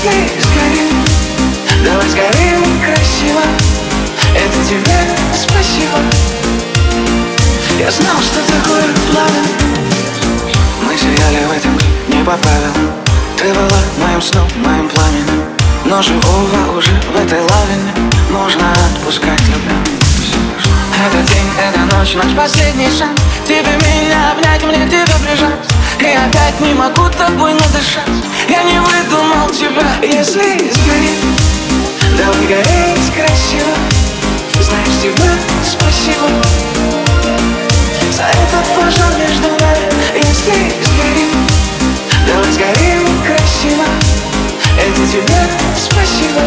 Если сгорим, давай сгорим красиво. Это тебе спасибо. Я знал, что такое пламя. Мы сияли в этом не по правилам. Ты была моим сном, моим пламенем. Но живого уже в этой лавине можно отпускать, любя. Этот день, эта ночь, наш последний шанс. Тебе меня обнять, мне к тебе прижать. И опять не могу тобой надышать. Я не выдумал тебя. Если сгорим, давай гореть красиво. Знаешь, тебе спасибо за этот пожар между нами. Если сгорим, давай сгорим красиво. Это тебе спасибо.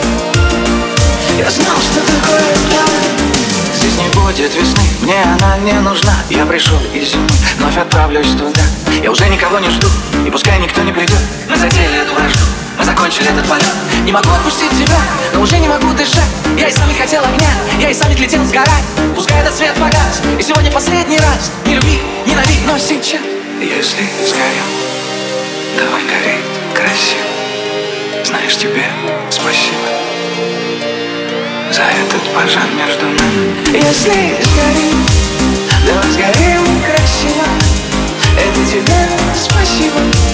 Я знал, что такое пламя. Здесь не будет весны, мне она не нужна. Я пришел из зимы, вновь отправлюсь туда. Я уже никого не жду, и пускай никто не придет. Мы затеяли эту вражду, мы закончили этот полет. Не могу отпустить тебя, но уже не могу дышать. Я и сам не хотел огня, я и сам ведь летел сгорать. Пускай этот свет погас, и сегодня последний раз. Не люби, ненавидь, но сейчас. Если сгорел, давай гореть красиво. Знаешь, тебе спасибо за этот пожар между нами. Если сгорим, давай сгорим красиво. Это тебе спасибо.